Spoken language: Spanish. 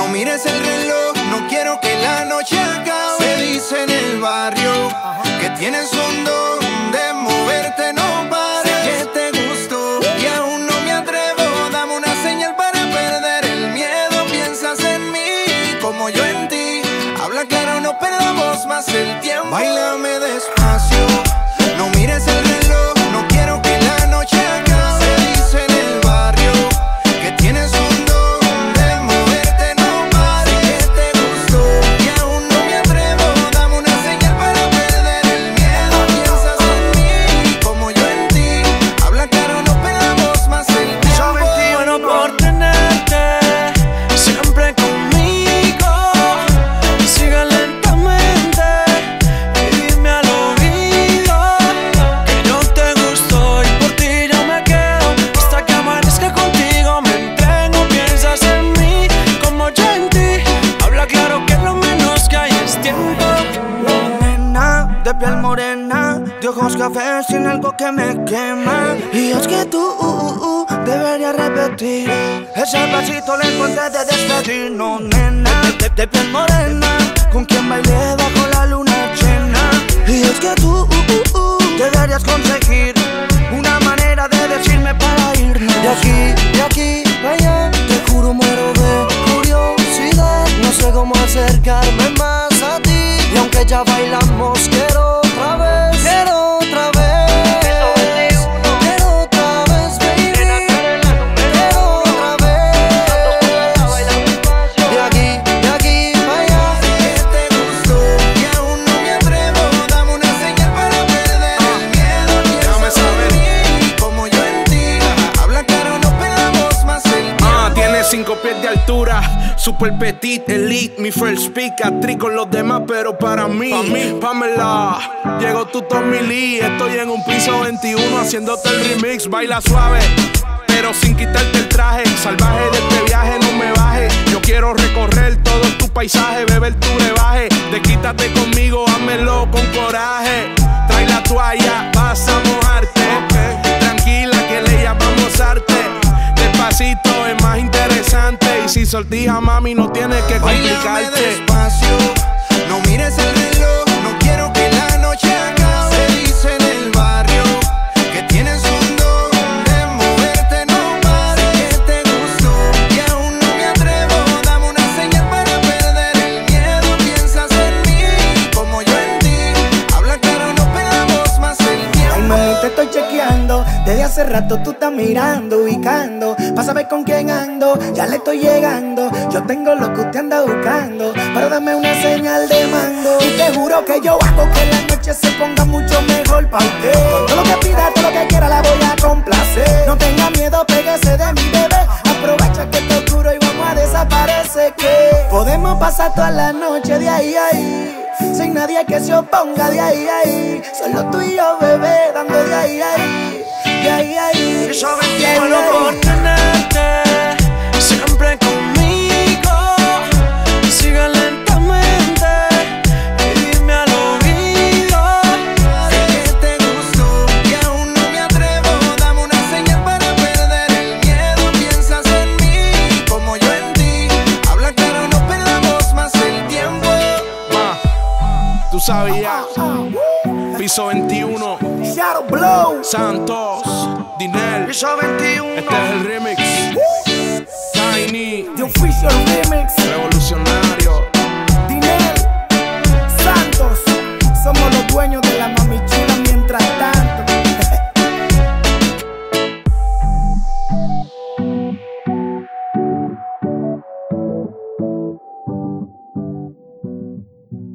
mires el reloj, no quiero que la noche acabe. Se dice en el barrio que tienes un don de moverte, no pares. Sé que te gustó y aún no me atrevo. Dame una señal para perder el miedo. Piensas en mí como yo en ti. Habla claro, no perdamos más el tiempo. Báilame despacio, no mires el reloj, no quiero que la noche acabe. Se dice en el barrio que tienes un don de moverte, no pares. Sé que te gustó y aún no me atrevo. Dame una señal para perder el miedo. Piensas en mí como yo en ti. Habla claro, no perdamos más el tiempo. Bueno por tenerte siempre conmigo. Sigue lentamente y dime al oído que yo te gusto y por ti yo me quedo hasta que amanezca contigo. Me entrego, piensas en mí como yo en ti. Habla claro que lo menos que hay es tiempo. Nena, de piel morena, de ojos cafés, sin algo que me quema. Y es que tú deberías repetir ese pasito lento antes de despedirnos, nena. De piel morena, con quien bailé bajo la luna llena. Y es que tú deberías conseguir una manera de decirme para irnos. De aquí, para allá, te juro muero de curiosidad. No sé cómo acercarme más a ti. Y aunque ya bailamos, quiero otra vez, quiero otra vez. Quiero otra vez, baby. Quiero otra vez. De aquí para allá. Sé que te gustó y aún no me atrevo. Dame una señal para perder el miedo. Piensas en mí como yo en ti. Habla claro, no perdamos más el tiempo. Tiene 5 pies de altura, super petit, elite, mi first pick, actriz con los demás, pero para mí, Pamela, llegó tu Tommy Lee, estoy en un piso 21 haciéndote el remix, baila suave, pero sin quitarte el traje, salvaje de este viaje, no me baje, yo quiero recorrer todo tu paisaje, beber tu brebaje, desquítate conmigo, házmelo con coraje, trae la toalla, vas a mojarte, tranquila que le llamamos arte. Despacito es más interesante. Y si sortija, mami, no tienes que Báilame complicarte. despacio, no mires el reloj, no quiero que la noche acabe. Se dice en el barrio que tienes un don de moverte, no pares. Sé que te gustó y aún no me atrevo. Dame una señal para perder el miedo. Piensas en mí como yo en ti. Habla claro, no perdamos más el tiempo. Ay, mami, te estoy chequeando. Desde hace rato tú estás mirando, ubicando. Pa' saber con quién ando, ya le estoy llegando. Yo tengo lo que usted anda buscando, pero dame una señal de mando. Y te juro que yo hago que la noche se ponga mucho mejor pa' usted. Todo lo que pida, todo lo que quiera la voy a complacer. No tenga miedo, pégase de mi bebé. Aprovecha que está oscuro y vamos a desaparecer. Que podemos pasar toda la noche de ahí a ahí, sin nadie que se oponga de ahí a ahí. Solo tú y yo, bebé, dando de ahí a ahí. De ahí a ahí. Bueno por tenerte siempre conmigo. Sigue lentamente y dime al oído. Sé que te gustó y aún no me atrevo. Dame una señal para perder el miedo. Piensas en mí como yo en ti. Habla claro, no perdamos más el tiempo. Tú sabías, piso 21, Shadow Blow, Santos, Dinel, piso 21. este es el remix, Tiny, The Official Remix.